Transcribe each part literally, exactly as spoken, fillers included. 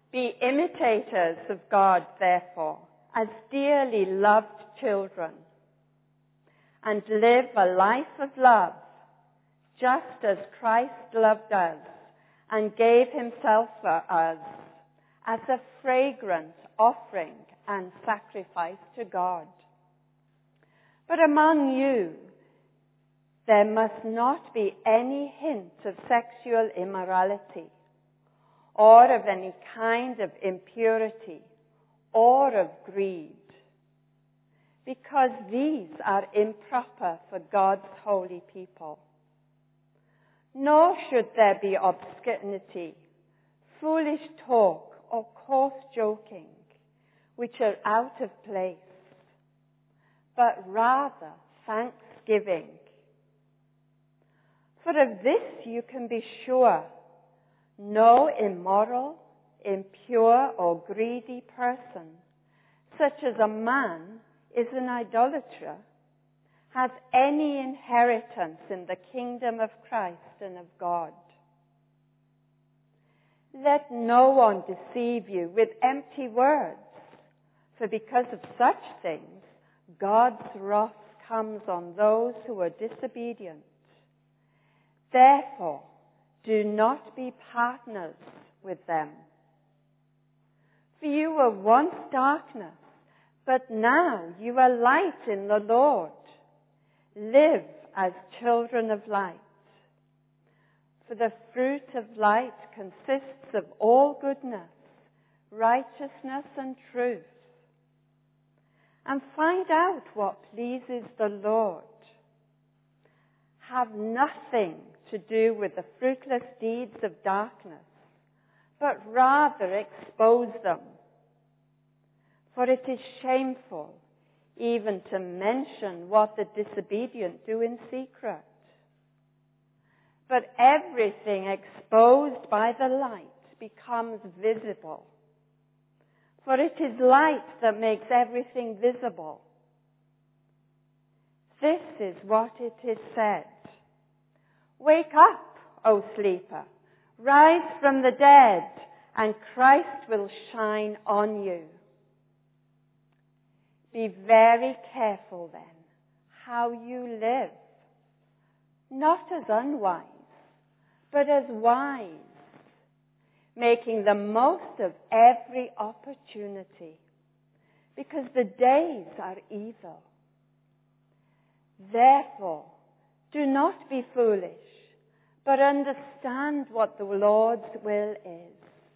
Be imitators of God, therefore, as dearly loved children, and live a life of love, just as Christ loved us and gave himself for us as a fragrant offering and sacrifice to God. But among you, there must not be any hint of sexual immorality, or of any kind of impurity, or of greed, because these are improper for God's holy people. Nor should there be obscenity, foolish talk, or coarse joking, which are out of place, but rather thanksgiving. For of this you can be sure, no immoral, impure, or greedy person, such as a man is an idolater, has any inheritance in the kingdom of Christ and of God. Let no one deceive you with empty words, for because of such things, God's wrath comes on those who are disobedient. Therefore, do not be partners with them. For you were once darkness, but now you are light in the Lord. Live as children of light. For the fruit of light consists of all goodness, righteousness, and truth. And find out what pleases the Lord. Have nothing to do with the fruitless deeds of darkness, but rather expose them. For it is shameful even to mention what the disobedient do in secret. But everything exposed by the light becomes visible. For it is light that makes everything visible. This is what it is said. Wake up, O sleeper, rise from the dead, and Christ will shine on you. Be very careful then how you live, not as unwise, but as wise, making the most of every opportunity, because the days are evil. Therefore, do not be foolish, but understand what the Lord's will is.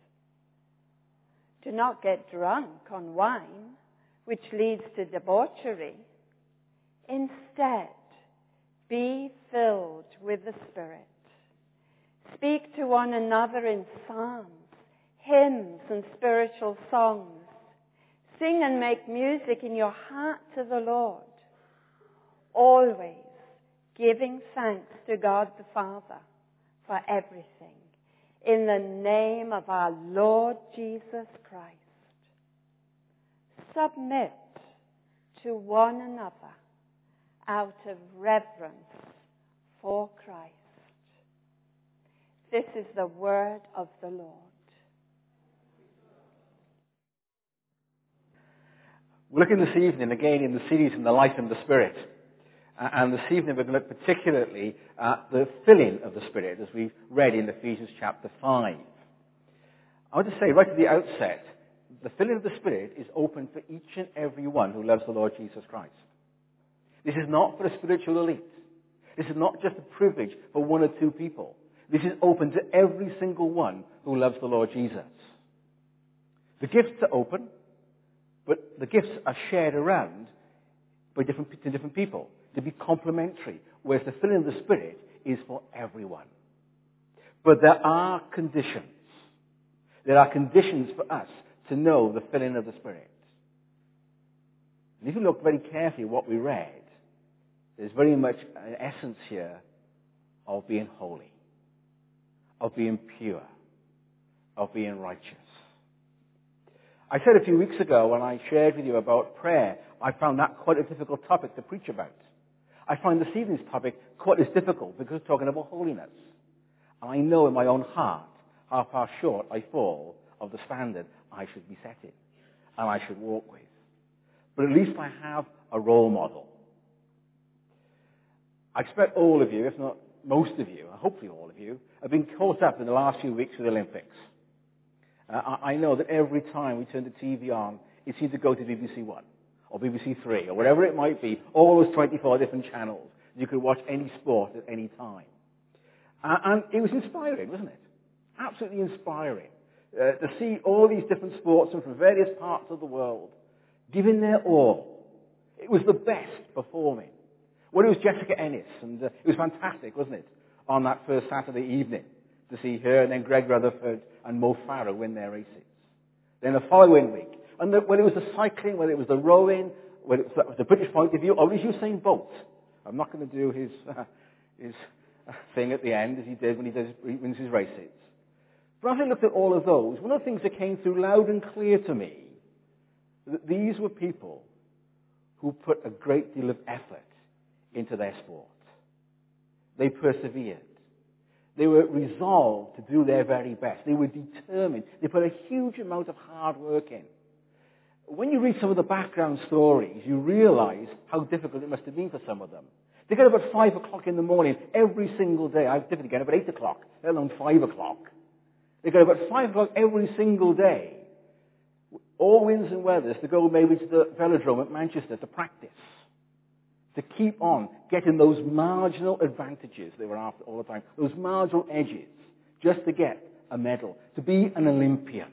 Do not get drunk on wine, which leads to debauchery. Instead, be filled with the Spirit. Speak to one another in psalms, hymns, and spiritual songs. Sing and make music in your heart to the Lord, always giving thanks to God the Father for everything, in the name of our Lord Jesus Christ. Submit to one another out of reverence for Christ. This is the word of the Lord. We're looking this evening again in the series in the Life and the Spirit. Uh, and this evening we're going to look particularly at the filling of the Spirit, as we've read in Ephesians chapter five. I want to say right at the outset, the filling of the Spirit is open for each and every one who loves the Lord Jesus Christ. This is not for a spiritual elite. This is not just a privilege for one or two people. This is open to every single one who loves the Lord Jesus. The gifts are open, but the gifts are shared around by different, to different people to be complementary, whereas the filling of the Spirit is for everyone. But there are conditions. There are conditions for us to know the filling of the Spirit. And if you look very carefully at what we read, there's very much an essence here of being holy, of being pure, of being righteous. I said a few weeks ago when I shared with you about prayer, I found that quite a difficult topic to preach about. I find this evening's topic quite as difficult because it's talking about holiness. And I know in my own heart how far short I fall of the standard I should be setting and I should walk with. But at least I have a role model. I expect all of you, if not most of you, hopefully all of you, have been caught up in the last few weeks with the Olympics. Uh, I, I know that every time we turn the T V on, it seems to go to B B C One or B B C Three or whatever it might be, all those twenty-four different channels. You could watch any sport at any time. Uh, and it was inspiring, wasn't it? Absolutely inspiring uh, to see all these different sportsmen from various parts of the world giving their all. It was the best performing. Well, it was Jessica Ennis, and uh, it was fantastic, wasn't it, on that first Saturday evening to see her and then Greg Rutherford and Mo Farah win their races. Then the following week, and the, whether it was the cycling, whether it was the rowing, whether it was the, the British point of view, or it was Usain Bolt. I'm not going to do his uh, his uh, thing at the end as he did when he, does, he wins his races. But as I looked at all of those, one of the things that came through loud and clear to me, that these were people who put a great deal of effort into their sport. They persevered. They were resolved to do their very best. They were determined. They put a huge amount of hard work in. When you read some of the background stories, you realize how difficult it must have been for some of them. They get up at five o'clock in the morning every single day. I have difficulty getting up at eight o'clock, let alone five o'clock. They get up at five o'clock every single day, all winds and weathers, to go maybe to the velodrome at Manchester to practice, to keep on getting those marginal advantages they were after all the time, those marginal edges, just to get a medal, to be an Olympian.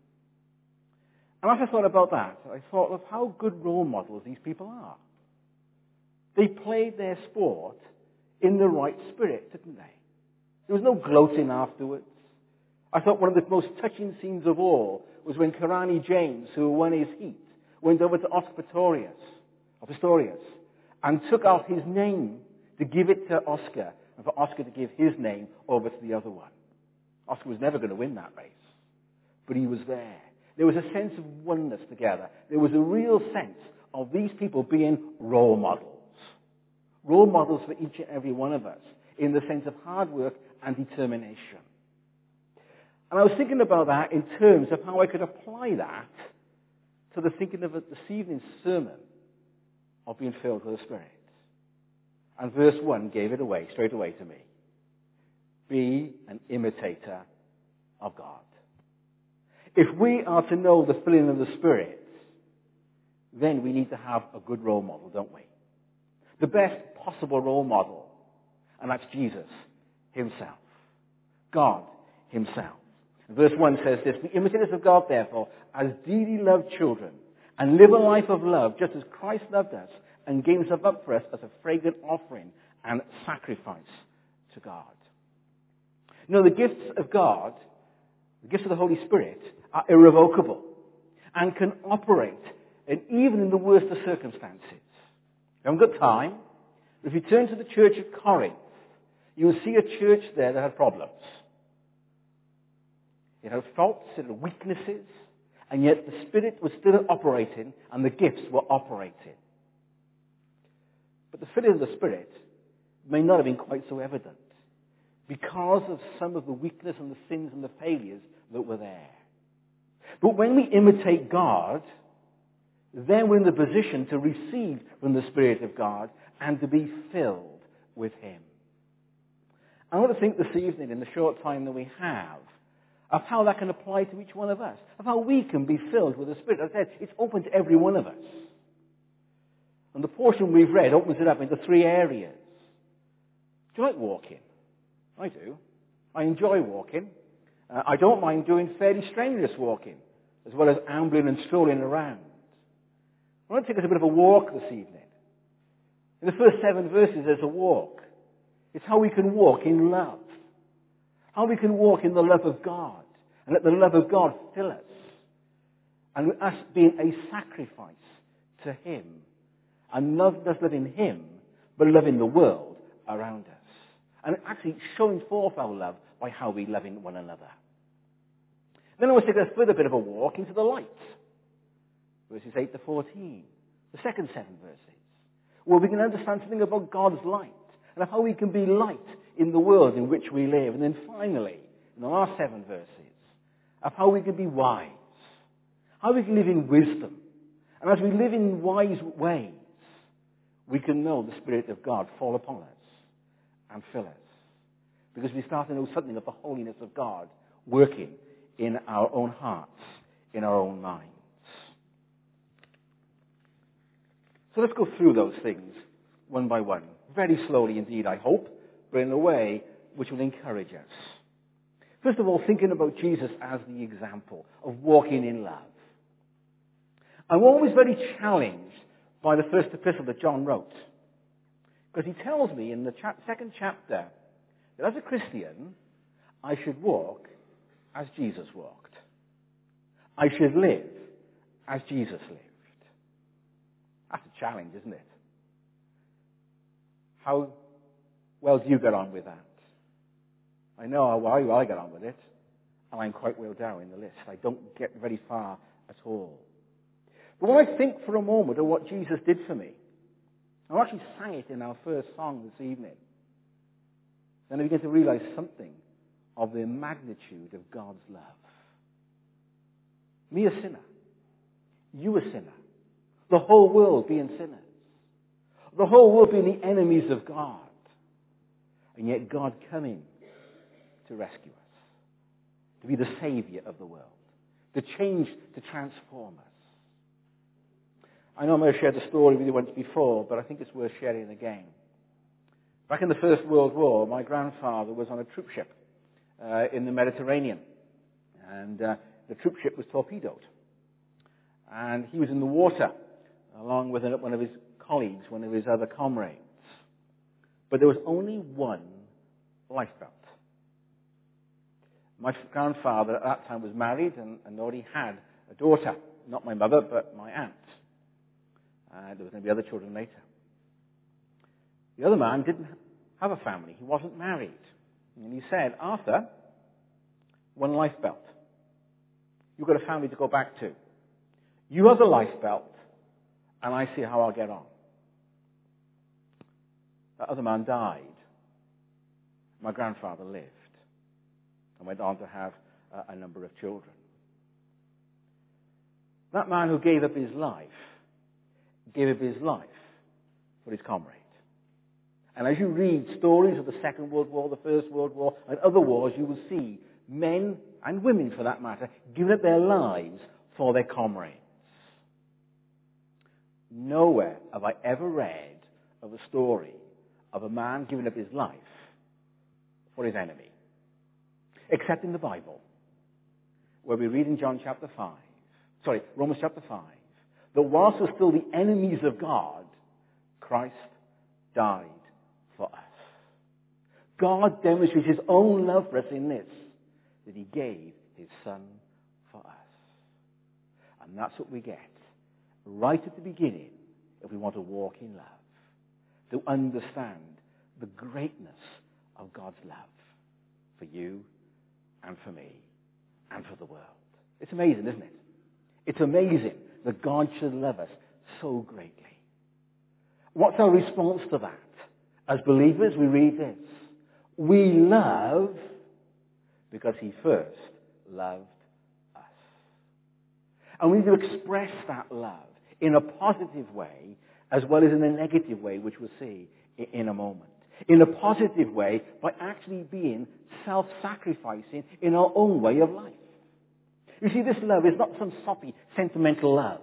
And as I thought about that, I thought of how good role models these people are. They played their sport in the right spirit, didn't they? There was no gloating afterwards. I thought one of the most touching scenes of all was when Karani James, who won his heat, went over to Oscar Pistorius, or Pistorius, and took out his name to give it to Oscar, and for Oscar to give his name over to the other one. Oscar was never going to win that race, but he was there. There was a sense of oneness together. There was a real sense of these people being role models. Role models for each and every one of us in the sense of hard work and determination. And I was thinking about that in terms of how I could apply that to the thinking of this evening's sermon of being filled with the Spirit. And verse one gave it away, straight away to me. Be an imitator of God. If we are to know the filling of the Spirit, then we need to have a good role model, don't we? The best possible role model, and that's Jesus himself. God himself. And verse one says this, be imitators of God, therefore, as dearly loved children, and live a life of love, just as Christ loved us, and gave himself up for us as a fragrant offering and sacrifice to God. You know, the gifts of God, the gifts of the Holy Spirit, are irrevocable and can operate in, even in the worst of circumstances. We haven't got time. But if you turn to the church of Corinth, you will see a church there that had problems. It had faults, it had weaknesses, and yet the Spirit was still operating and the gifts were operating. But the filling of the Spirit may not have been quite so evident because of some of the weakness and the sins and the failures that were there. But when we imitate God, then we're in the position to receive from the Spirit of God and to be filled with Him. I want to think this evening, in the short time that we have, of how that can apply to each one of us, of how we can be filled with the Spirit. As I said, it's open to every one of us. And the portion we've read opens it up into three areas. Do you like walking? I do. I enjoy walking. Uh, I don't mind doing fairly strenuous walking, as well as ambling and strolling around. I want to take us a bit of a walk this evening. In the first seven verses, there's a walk. It's how we can walk in love. How we can walk in the love of God. And let the love of God fill us. And us being a sacrifice to Him. And not just loving Him, but loving the world around us. And actually showing forth our love by how we love one another. Then I want to take a further bit of a walk into the light. Verses eight to fourteen. The second seven verses. Where we can understand something about God's light. And of how we can be light in the world in which we live. And then finally, in the last seven verses, of how we can be wise, how we can live in wisdom. And as we live in wise ways, we can know the Spirit of God fall upon us and fill us. Because we start to know something of the holiness of God working in our own hearts, in our own minds. So let's go through those things one by one. Very slowly indeed, I hope, but in a way which will encourage us. First of all, thinking about Jesus as the example of walking in love. I'm always very challenged by the first epistle that John wrote. Because he tells me in the cha- second chapter that as a Christian, I should walk as Jesus walked. I should live as Jesus lived. That's a challenge, isn't it? How well do you get on with that? I know how well I get on with it, and I'm quite well down in the list. I don't get very far at all. But when I think for a moment of what Jesus did for me, I actually sang it in our first song this evening, then I begin to realize something of the magnitude of God's love. Me a sinner, you a sinner, the whole world being sinners, the whole world being the enemies of God, and yet God coming to rescue us, to be the Savior of the world, to change, to transform us. I know I may have shared the story with you once before, but I think it's worth sharing again. Back in the First World War, my grandfather was on a troop ship uh, in the Mediterranean, and uh, the troop ship was torpedoed. And he was in the water, along with one of his colleagues, one of his other comrades. But there was only one lifebelt. My grandfather at that time was married and, and already had a daughter. Not my mother, but my aunt. Uh, there was going to be other children later. The other man didn't have a family. He wasn't married. And he said, Arthur, one lifebelt. You've got a family to go back to. You have the lifebelt, and I see how I'll get on. That other man died. My grandfather lived and went on to have uh, a number of children. That man who gave up his life, gave up his life for his comrade. And as you read stories of the Second World War, the First World War, and other wars, you will see men and women, for that matter, giving up their lives for their comrades. Nowhere have I ever read of a story of a man giving up his life for his enemy. Except in the Bible, where we read in John chapter five, sorry, Romans chapter five, that whilst we're still the enemies of God, Christ died for us. God demonstrates his own love for us in this, that he gave his Son for us. And that's what we get right at the beginning if we want to walk in love, to understand the greatness of God's love for you and for me and for the world. It's amazing, isn't it? It's amazing that God should love us so greatly. What's our response to that? As believers, we read this. We love because he first loved us. And we need to express that love in a positive way as well as in a negative way, which we'll see in a moment. In a positive way by actually being self-sacrificing in our own way of life. You see, this love is not some soppy, sentimental love.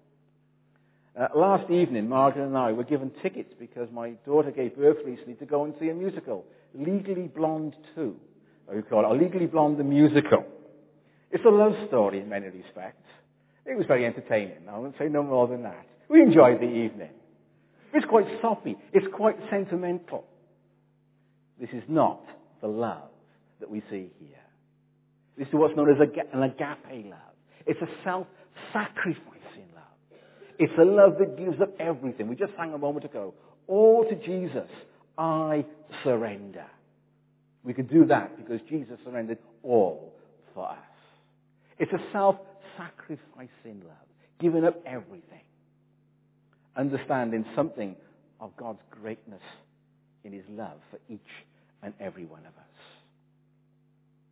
Uh, last evening, Margaret and I were given tickets because my daughter gave birth recently to go and see a musical, Legally Blonde two, or you call it, or Legally Blonde the Musical. It's a love story in many respects. It was very entertaining. I won't say no more than that. We enjoyed the evening. It's quite soppy. It's quite sentimental. This is not the love that we see here. This is what's known as an agape love. It's a self-sacrificing love. It's a love that gives up everything. We just sang a moment ago. All to Jesus, I surrender. We could do that because Jesus surrendered all for us. It's a self-sacrificing love, giving up everything. Understanding something of God's greatness in his love for each and every one of us.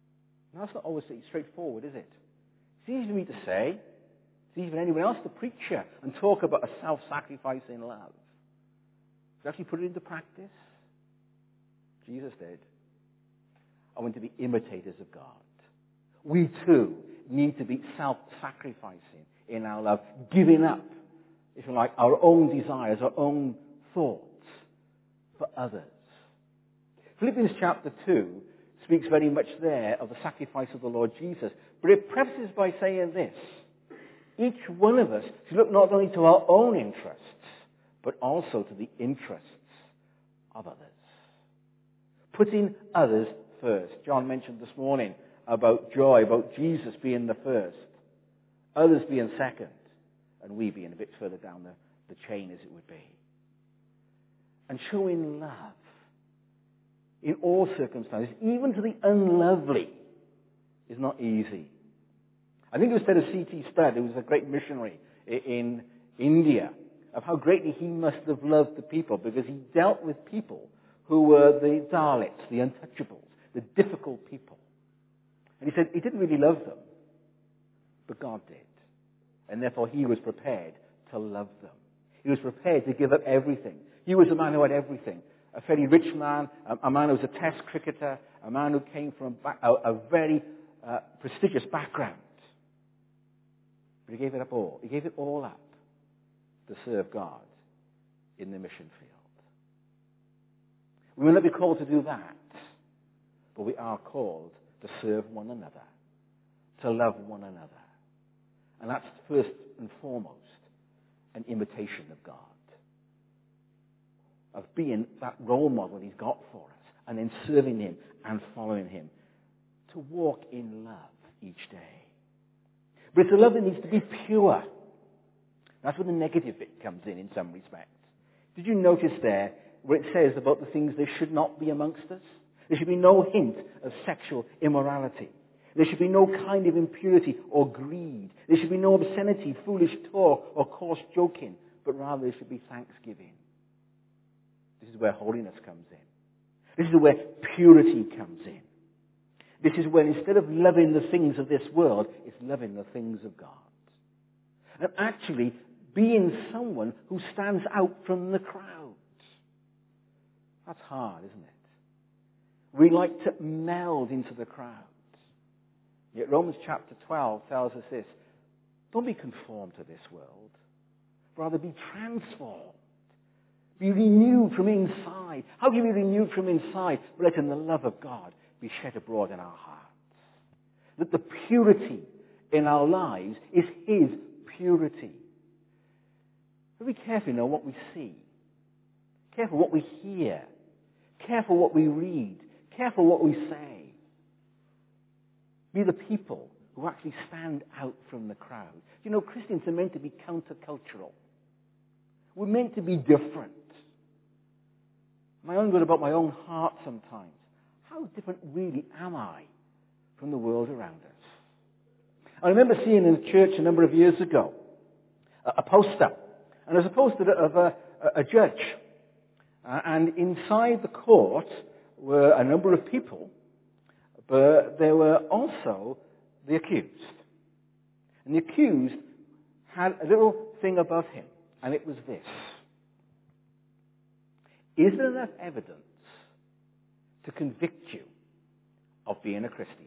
And that's not always straightforward, is it? It's easy for me to say. It's easy for anyone else to preach here and talk about a self-sacrificing love. To actually put it into practice, Jesus did. I want to be imitators of God. We too need to be self-sacrificing in our love, giving up, if you like, our own desires, our own thoughts for others. Philippians chapter two speaks very much there of the sacrifice of the Lord Jesus, but it prefaces by saying this: each one of us should look not only to our own interests, but also to the interests of others. Putting others first. John mentioned this morning about joy, about Jesus being the first, others being second, and we being a bit further down the, the chain, as it would be. And showing love in all circumstances, even to the unlovely, is not easy. I think it was said of C T Studd, who was a great missionary in India, of how greatly he must have loved the people, because he dealt with people who were the Dalits, the untouchables, the difficult people. And he said he didn't really love them, but God did. And therefore he was prepared to love them. He was prepared to give up everything. He was a man who had everything. A fairly rich man, a, a man who was a test cricketer, a man who came from a, a very uh, prestigious background. But he gave it up all. He gave it all up to serve God in the mission field. We will not be called to do that, but we are called to serve one another, to love one another. And that's first and foremost an imitation of God, of being that role model he's got for us, and then serving him and following him, to walk in love each day. But it's a love that needs to be pure. That's where the negative bit comes in, in some respects. Did you notice there where it says about the things there should not be amongst us? There should be no hint of sexual immorality. There should be no kind of impurity or greed. There should be no obscenity, foolish talk, or coarse joking, but rather there should be thanksgiving. This is where holiness comes in. This is where purity comes in. This is when instead of loving the things of this world, it's loving the things of God. And actually being someone who stands out from the crowd. That's hard, isn't it? We like to meld into the crowd. Yet Romans chapter twelve tells us this: don't be conformed to this world. Rather be transformed. Be renewed from inside. How can you be renewed from inside? Letting the love of God be shed abroad in our hearts. That the purity in our lives is his purity. Be careful, you know, what we see. Careful what we hear. Careful what we read. Careful what we say. Be the people who actually stand out from the crowd. You know, Christians are meant to be countercultural. We're meant to be different. My own good about my own heart sometimes. How different really am I from the world around us? I remember seeing in a church a number of years ago a, a poster. And there's a poster of a, a, a judge. Uh, and inside the court were a number of people, but there were also the accused. And the accused had a little thing above him, and it was this: is there enough evidence to convict you of being a Christian?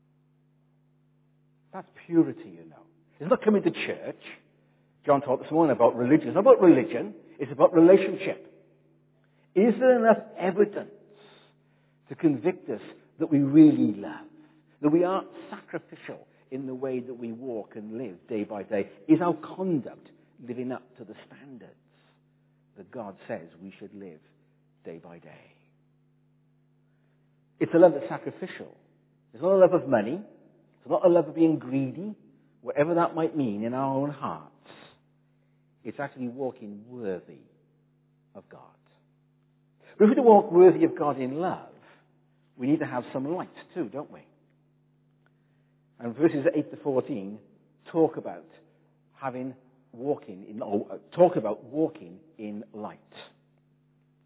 That's purity, you know. It's not coming to church. John talked this morning about religion. It's not about religion. It's about relationship. Is there enough evidence to convict us that we really love? That we are sacrificial in the way that we walk and live day by day? Is our conduct living up to the standards that God says we should live day by day? It's a love that's sacrificial. It's not a love of money. It's not a love of being greedy, whatever that might mean in our own hearts. It's actually walking worthy of God. But if we're to walk worthy of God in love, we need to have some light too, don't we? And verses eight to fourteen talk about having walking in, or talk about walking in light.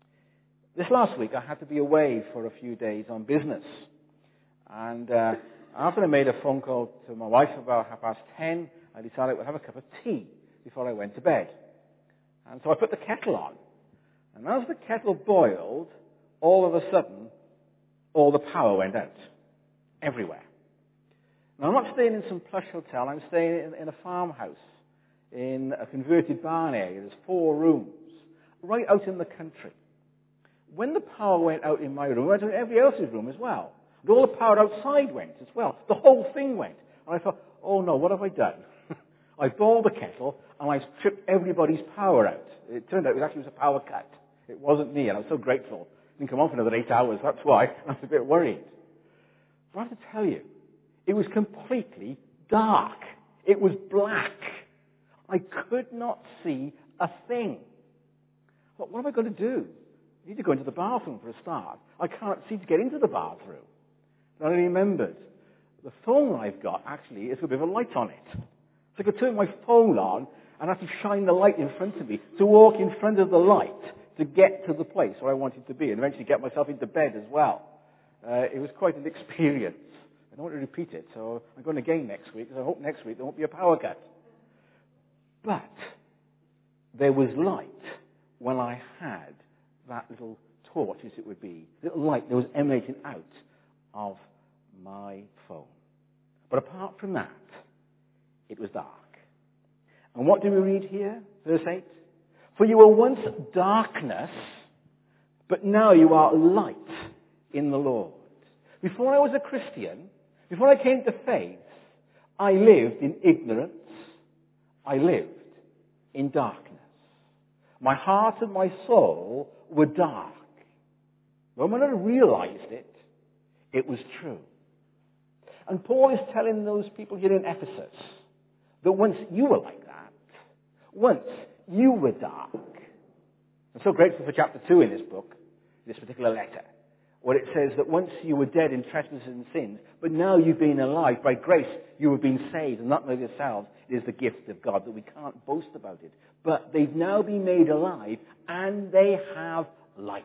This last week I had to be away for a few days on business. And uh, After I made a phone call to my wife about half past ten, I decided I would have a cup of tea before I went to bed. And so I put the kettle on. And as the kettle boiled, all of a sudden, all the power went out. Everywhere. Now, I'm not staying in some plush hotel. I'm staying in, in a farmhouse in a converted barn area. There's four rooms, right out in the country. When the power went out in my room, it went out in every else's room as well. And all the power outside went as well. The whole thing went. And I thought, oh no, what have I done? I boiled the kettle and I stripped everybody's power out. It turned out it actually was a power cut. It wasn't me, and I was so grateful. It didn't come on for another eight hours, that's why. I was a bit worried. But I have to tell you, it was completely dark. It was black. I could not see a thing. I thought, what am I going to do? I need to go into the bathroom for a start. I can't seem to get into the bathroom. And I remembered, the phone I've got actually has got a bit of a light on it. So I could turn my phone on and have to shine the light in front of me to walk in front of the light to get to the place where I wanted to be and eventually get myself into bed as well. Uh, it was quite an experience. I don't want to repeat it, so I'm going again next week, because I hope next week there won't be a power cut. But there was light when I had that little torch, as it would be, little light that was emanating out of my phone. But apart from that, it was dark. And what do we read here? Verse eight. For you were once darkness, but now you are light in the Lord. Before I was a Christian, before I came to faith, I lived in ignorance. I lived in darkness. My heart and my soul were dark. But when I realized it, it was true. And Paul is telling those people here in Ephesus that once you were like that, once you were dark. I'm so grateful for chapter two in this book, this particular letter, where it says that once you were dead in trespasses and sins, but now you've been alive. By grace you have been saved, and not of yourselves. It is the gift of God, that we can't boast about it. But they've now been made alive, and they have light.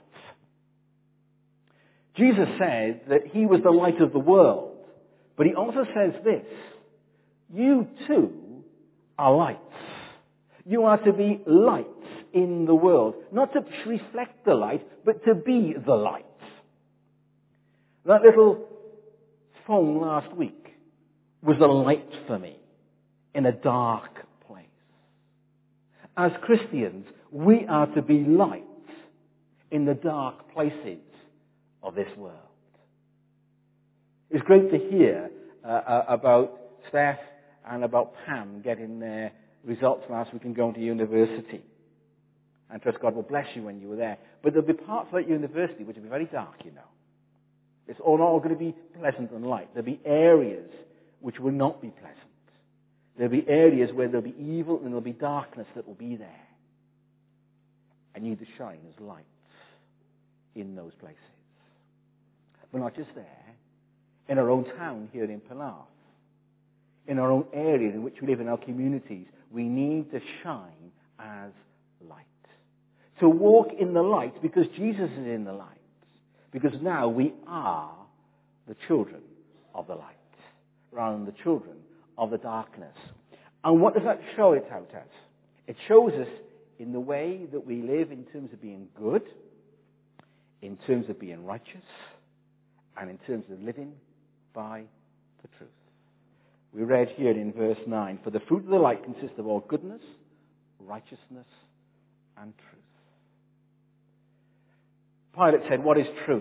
Jesus said that he was the light of the world, but he also says this: you too are lights. You are to be lights in the world. Not to reflect the light, but to be the light. That little phone last week was a light for me in a dark place. As Christians, we are to be lights in the dark places of this world. It's great to hear uh, about Steph and about Pam getting their results last week and going to university. And trust God will bless you when you were there. But there'll be parts of that university which will be very dark, you know. It's all not all going to be pleasant and light. There'll be areas which will not be pleasant. There'll be areas where there'll be evil and there'll be darkness that will be there. And you need to shine as lights in those places. But not just there. In our own town here in Penarth. In our own area in which we live, in our communities, we need to shine as light. To walk in the light because Jesus is in the light. Because now we are the children of the light, rather than the children of the darkness. And what does that show it out as? It shows us in the way that we live in terms of being good, in terms of being righteous, and in terms of living by the truth. We read here in verse nine, for the fruit of the light consists of all goodness, righteousness, and truth. Pilate said, what is truth?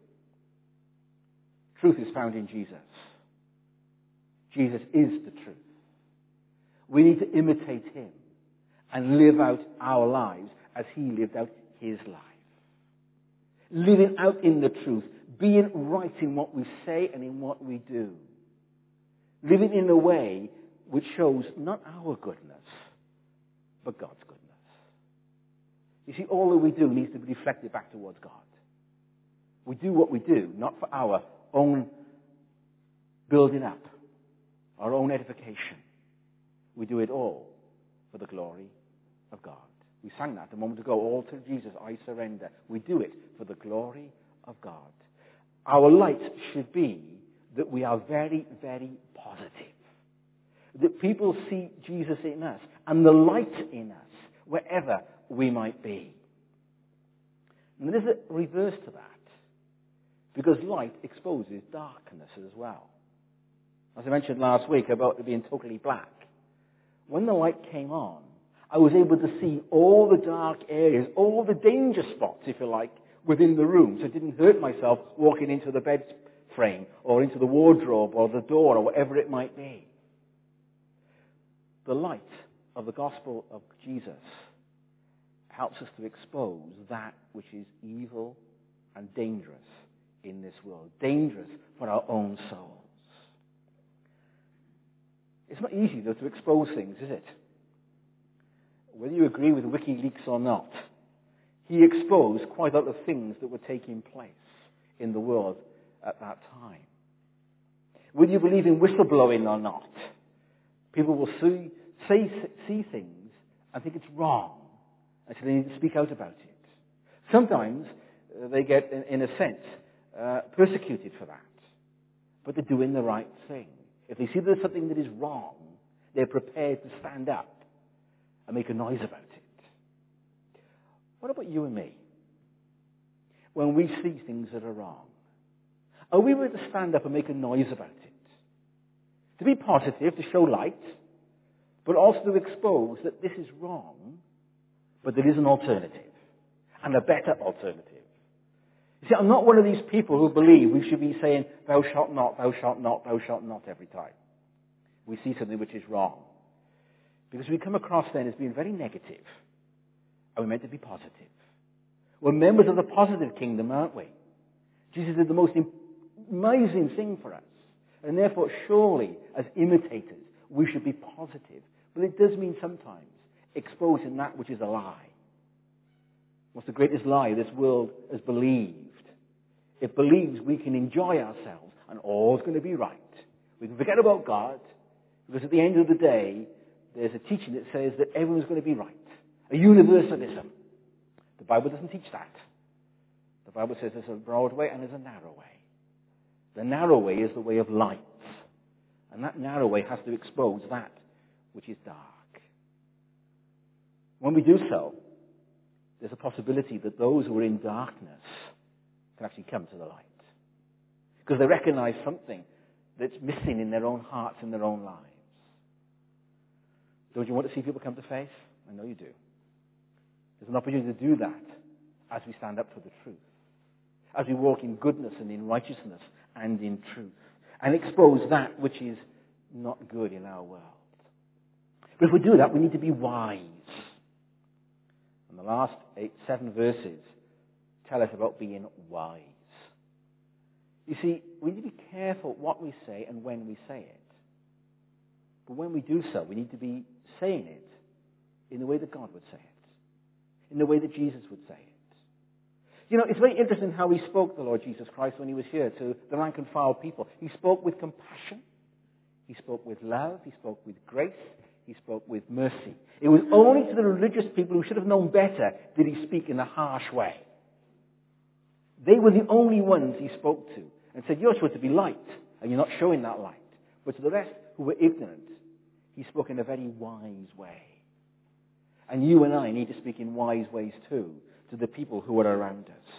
Truth is found in Jesus. Jesus is the truth. We need to imitate him and live out our lives as he lived out his life. Living out in the truth, being right in what we say and in what we do. Living in a way which shows not our goodness, but God's goodness. You see, all that we do needs to be reflected back towards God. We do what we do, not for our own building up, our own edification. We do it all for the glory of God. We sang that a moment ago, all to Jesus I surrender. We do it for the glory of God. Our light should be that we are very, very positive. That people see Jesus in us and the light in us wherever we might be. And there's a reverse to that, because light exposes darkness as well. As I mentioned last week about it being totally black, when the light came on, I was able to see all the dark areas, all the danger spots, if you like, within the room, so it didn't hurt myself walking into the bed frame or into the wardrobe or the door or whatever it might be. The light of the gospel of Jesus helps us to expose that which is evil and dangerous in this world, dangerous for our own souls. It's not easy, though, to expose things, is it? Whether you agree with WikiLeaks or not, he exposed quite a lot of things that were taking place in the world at that time. Whether you believe in whistleblowing or not, people will see, say, see things and think it's wrong, and so they need to speak out about it. Sometimes uh, they get, in, in a sense, uh, persecuted for that, but they're doing the right thing. If they see there's something that is wrong, they're prepared to stand up and make a noise about it. What about you and me? When we see things that are wrong, are we willing to stand up and make a noise about it? To be positive, to show light, but also to expose that this is wrong, but there is an alternative, and a better alternative. You see, I'm not one of these people who believe we should be saying, thou shalt not, thou shalt not, thou shalt not every time we see something which is wrong. Because we come across then as being very negative, and we're meant to be positive. We're members of the positive kingdom, aren't we? Jesus did the most amazing thing for us. And therefore, surely, as imitators, we should be positive. But it does mean sometimes exposing that which is a lie. What's the greatest lie this world has believed? It believes we can enjoy ourselves and all's going to be right. We can forget about God, because at the end of the day, there's a teaching that says that everyone's going to be right. A universalism. The Bible doesn't teach that. The Bible says there's a broad way and there's a narrow way. The narrow way is the way of light. And that narrow way has to expose that which is dark. When we do so, there's a possibility that those who are in darkness can actually come to the light. Because they recognize something that's missing in their own hearts and their own lives. Don't you want to see people come to faith? I know you do. There's an opportunity to do that as we stand up for the truth. As we walk in goodness and in righteousness and in truth. And expose that which is not good in our world. But if we do that, we need to be wise. And the last eight, seven verses tell us about being wise. You see, we need to be careful what we say and when we say it. But when we do so, we need to be saying it in the way that God would say it. In the way that Jesus would say it. You know, it's very interesting how he spoke, the Lord Jesus Christ, when he was here to the rank and file people. He spoke with compassion. He spoke with love. He spoke with grace. He spoke with mercy. It was only to the religious people who should have known better did he speak in a harsh way. They were the only ones he spoke to and said, you're supposed to be light, and you're not showing that light. But to the rest who were ignorant, he spoke in a very wise way. And you and I need to speak in wise ways too to the people who are around us.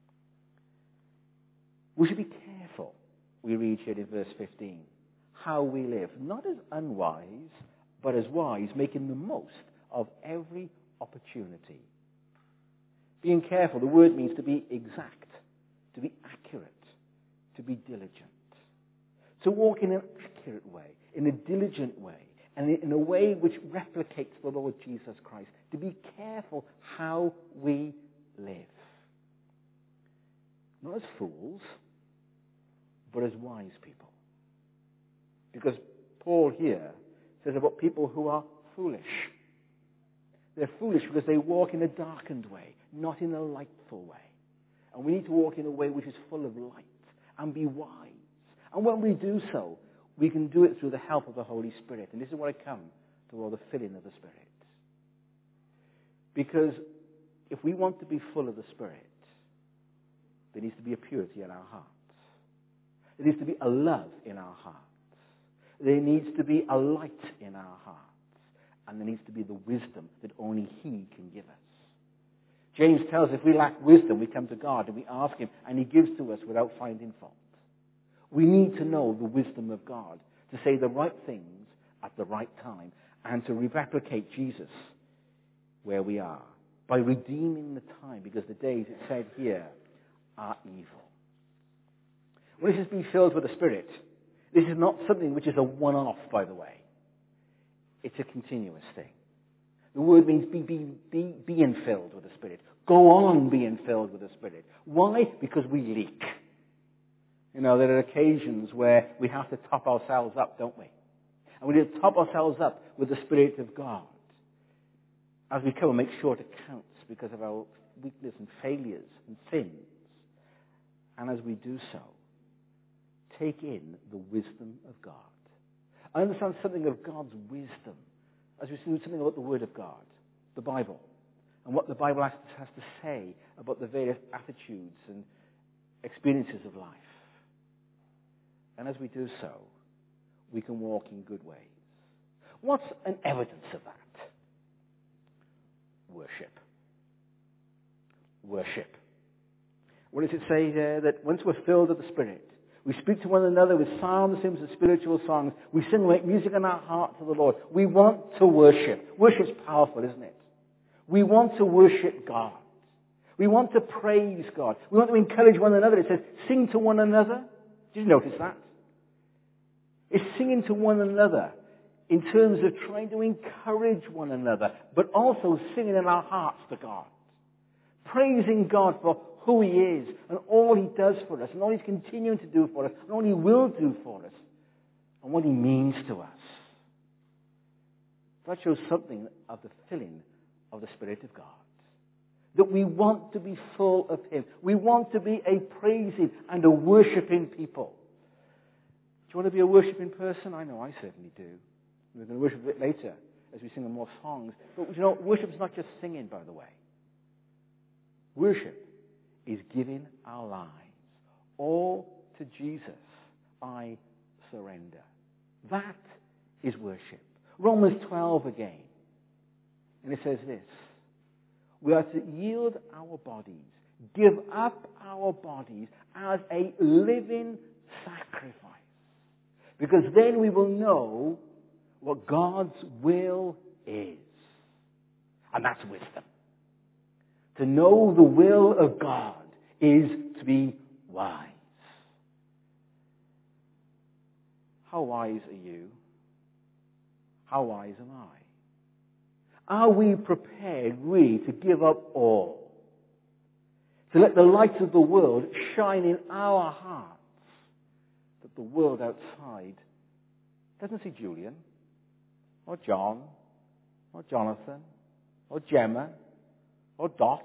We should be careful, we read here in verse fifteen, how we live, not as unwise, but as wise, making the most of every opportunity. Being careful, the word means to be exact, to be accurate, to be diligent. To walk in an accurate way, in a diligent way, and in a way which replicates the Lord Jesus Christ. To be careful how we live. Not as fools, but as wise people. Because Paul here says about people who are foolish. They're foolish because they walk in a darkened way, not in a lightful way. And we need to walk in a way which is full of light and be wise. And when we do so, we can do it through the help of the Holy Spirit. And this is where I come to all the filling of the Spirit. Because if we want to be full of the Spirit, there needs to be a purity in our hearts. There needs to be a love in our hearts. There needs to be a light in our hearts. And there needs to be the wisdom that only He can give us. James tells us if we lack wisdom, we come to God and we ask Him, and He gives to us without finding fault. We need to know the wisdom of God to say the right things at the right time and to replicate Jesus where we are by redeeming the time, because the days, it said here, are evil. When it says be filled with the Spirit, this is not something which is a one-off, by the way. It's a continuous thing. The word means be, be, be, being filled with the Spirit. Go on being filled with the Spirit. Why? Because we leak. You know, there are occasions where we have to top ourselves up, don't we? And we need to top ourselves up with the Spirit of God. As we come and make sure it counts because of our weakness and failures and sins. And as we do so, take in the wisdom of God. I understand something of God's wisdom as we do something about the Word of God, the Bible, and what the Bible has to, has to say about the various attitudes and experiences of life. And as we do so, we can walk in good ways. What's an evidence of that? Worship. Worship. What does it say there? That once we're filled with the Spirit, we speak to one another with psalms, hymns, and spiritual songs. We sing, make music in our heart to the Lord. We want to worship. Worship's powerful, isn't it? We want to worship God. We want to praise God. We want to encourage one another. It says, sing to one another. Did you notice that? It's singing to one another in terms of trying to encourage one another, but also singing in our hearts to God. Praising God for who He is and all He does for us and all He's continuing to do for us and all He will do for us and what He means to us. That shows something of the filling of the Spirit of God. That we want to be full of Him. We want to be a praising and a worshipping people. Do you want to be a worshipping person? I know I certainly do. We're going to worship a bit later as we sing more songs. But you know, worship is not just singing, by the way. Worship is giving our lives all to Jesus. I surrender. That is worship. Romans twelve again. And it says this. We are to yield our bodies, give up our bodies as a living sacrifice. Because then we will know what God's will is. And that's wisdom. To know the will of God is to be wise. How wise are you? How wise am I? Are we prepared really to give up all? To let the light of the world shine in our hearts that the world outside doesn't see Julian or John or Jonathan or Gemma or Dot,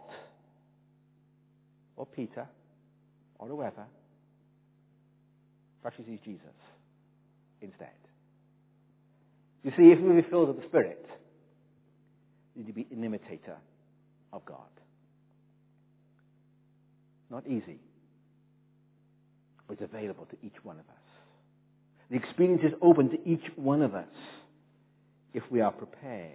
or Peter, or whoever. But she sees Jesus instead. You see, if we be filled with the Spirit, we need to be an imitator of God. Not easy, but it's available to each one of us. The experience is open to each one of us if we are prepared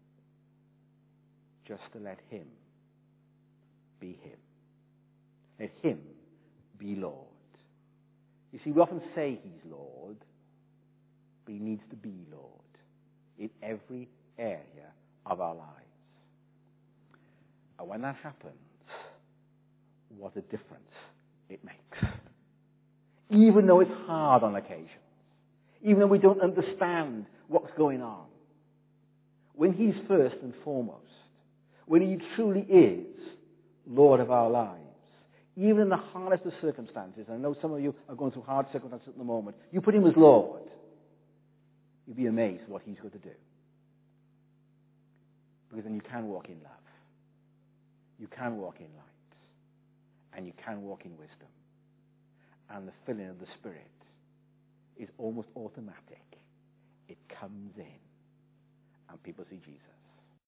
just to let Him be Him. Let Him be Lord. You see, we often say He's Lord, but He needs to be Lord in every area of our lives. And when that happens, what a difference it makes. Even though it's hard on occasion, even though we don't understand what's going on, when He's first and foremost, when He truly is Lord of our lives, even in the hardest of circumstances, I know some of you are going through hard circumstances at the moment, you put Him as Lord, you'll be amazed at what He's going to do. Because then you can walk in love. You can walk in light. And you can walk in wisdom. And the filling of the Spirit is almost automatic. It comes in. And people see Jesus.